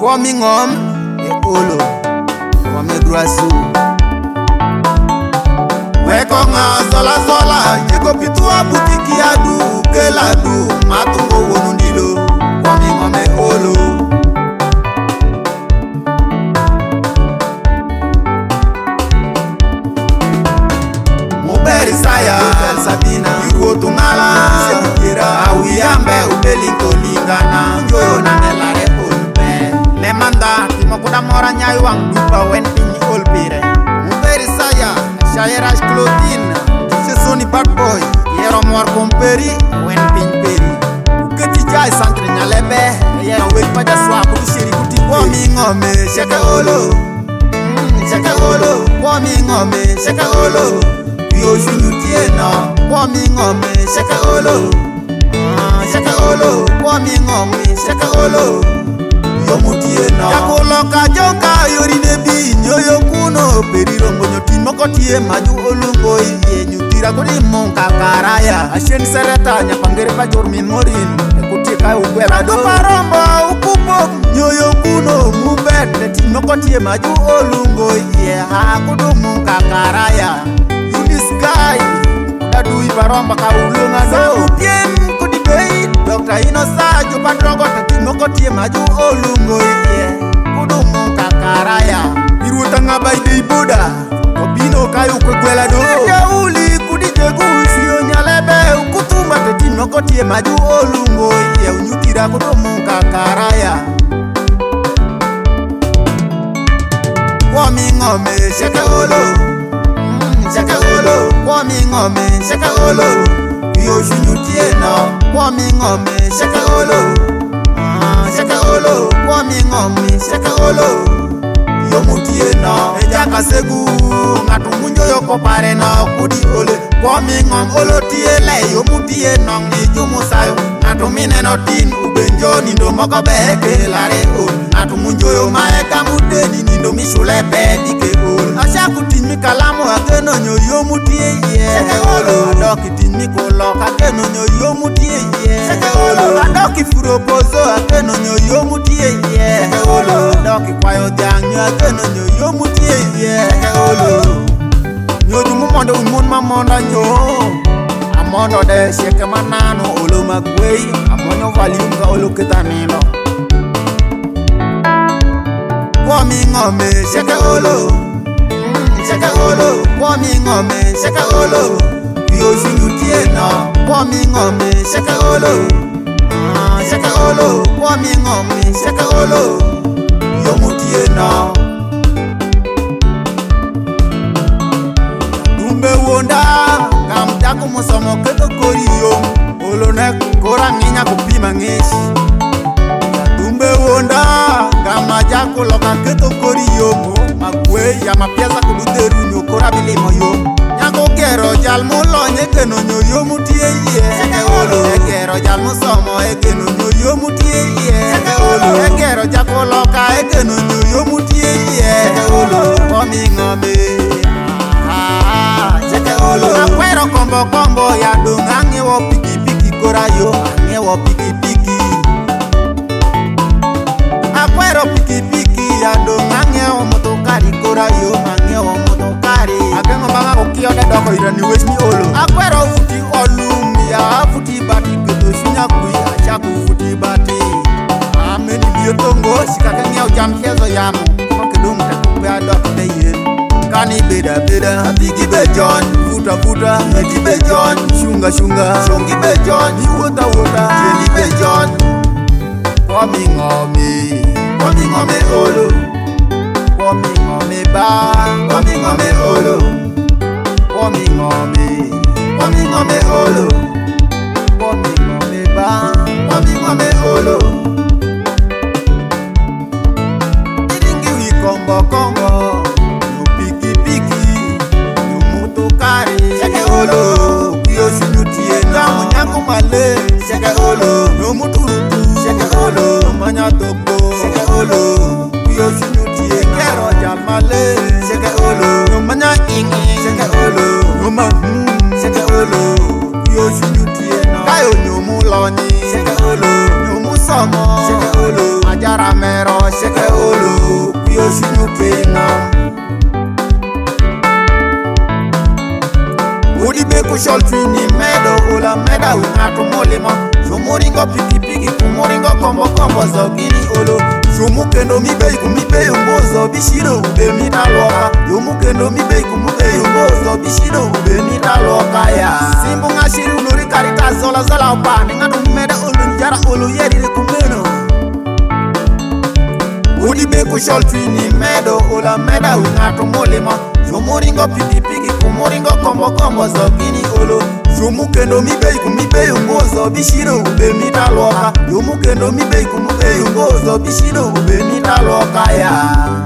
Kwami ngom e olo Kwami druasu Weko nga zola zola Jeko pitu abutiki adu Keladu matungo wonu ndilo Kwami ngom e olo Muberi saya Sabina Yugo tungala Sekira Awiyambe ubelinto lingana Njoyo na nelare olpe Le manda Timo kuda mora nyayu wang dupa wen pinyi olpire Muberi saya Shayerash Claudine Sesoni bad boy Yero mor komperi wen pinyi peri Uketi jai santre nyalebe Yero wek paja swa kutu shiri kuti Kwami ngome Sheke olo Sheke olo Kwami ngome Sheke olo Yo shunyutie no Kwami ngome Sheke olo Sheke olo Kwami ngome Sheke olo Yo mutie no Yakolo kajonka yori nebi Nyoyo kuno Periro mbonyo timoko tie maju olungo iye Nyutira kuri monka karaya Ashen sereta nyapangere pa jormin morin Ekutie kai ukwela do parombo ukupo Nyoyo kuno mubete timoko tie maju olungo iye Hakudu monka karaya Sky Dadu ibaromba ka ulunga no Sautien kudi bei Dr. Inosa Jupa drogo Tatimoko tie maju olungo iye Kudumu kakaraya Iruta ngaba ide Buddha Kopino kayu kwegwela do Jauli kudi jegu Sio nyalebe Ukutumba tatimoko tie maju olungo iye Unyutira kudumu kakaraya Kwami ngome Sheke olo Sheke olo, kwami ngome, sheke olo Yo shunyutie no, kwami ngome, sheke olo Sheke olo, kwami ngome, sheke olo Yo mutie no, ejaka segu Ngatu munjo yoko pare no, kudi ole Kwami ngom olo tie le, yo mutie no Ni jumu sayo, ngatu mine no tin Ubenjo nindo moko beke lare ole Ngatu munjo yo maeka mudeni Nindo mishule pedike ole Asha kutinmi kalamu akeno nyoyo mutie ye Sheke olo Adoki tinmi kolok akeno nyoyo mutie ye Sheke olo Adoki furopozo akeno nyoyo mutie ye Sheke olo Adoki kwayo jangyo akeno nyoyo mutie ye Sheke olo Nyoju mumondo umun mamonda nyo Amondo de sheke manano olo magwei Amonyo valiunga olo ketanilo Kwami ngome sheke olo Sheke olo, kwami ngome, sheke olo Yo shunyutie no, kwami ngome, sheke olo Sheke olo, kwami ngome, sheke olo Yo mutie no Dumbe wonda, kamtaku musomo keto kori yo Olo nek kora nginya kupima ngeshi Dumbe wonda, kamajako loka keto kori yo Magwe ya mapiasa kuduteru nyokora bilimo yo Nyango kero jal mulo nyekeno nyoyo mutie ye Sheke olo Ekero jal musomo ekeno nyoyo mutie ye Sheke olo Ekero jako loka ekeno nyoyo mutie ye Sheke olo Kwami ngome Sheke olo Akwero kombo kombo ya dunga Angewo piki piki kora yo Angewo piki piki Akwero piki piki ya dunga Angewo motokari kora yo Angewo motokari Agengo banga kukiyo de doko irani wech mi olo Akwero futi olum ya futi bati Kutu shinya kui ashaku futi bati Ameni biyo tongo Shikake ngeo jam kezo yamu Kokedum tekupe adok de ye Kani beda beda Apiki bejon Futa futa Eti bejon Shunga shunga Shungi bejon Ni wota wota Jeli bejon Kwami ngome Kwami ngome olo Kwami ngome ba Kwami ngome olo Kwami ngome Kwami ngome olo Kwami ngome ba Kwami ngome olo Ilingi wikombo kombo Yo piki piki Yo motokari Sheke olo Yo shunyutie Nyamu nyangu male Sheke olo Yo muturutu Sheke olo Manya toko Sheke olo Yo shunyutie Kero jamale Sheke olo Yo manya ingi Sheke olo Yo ma Sheke olo Yo shunyutie Kayo nyomu loni Sheke olo Nyomu somo Sheke olo Majara mero sheke olo kuyo shinu pena Udi beku sholfini medo ola meda unatu molema Shumuringo piki piki kumuringo kombo kombo zogini olo Shumukendo mibei kumibei umbozo bishiro ube mitaloka Yumukendo mibei kumibei umbozo bishiro ube mitaloka ya Simbu ngashiri unuri karita zola zola upani Ngadu meda ulu njara ulu yerire kumeno Udi beku sholfini medo ola meda unatu molema Shumuringo piki piki kumuringo kombo kombo zogini olo Shumukendo mibei kumibei umbozo bishiro ube mitaloka Yumukendo mibei kumibei umbozo bishiro ube mitaloka ya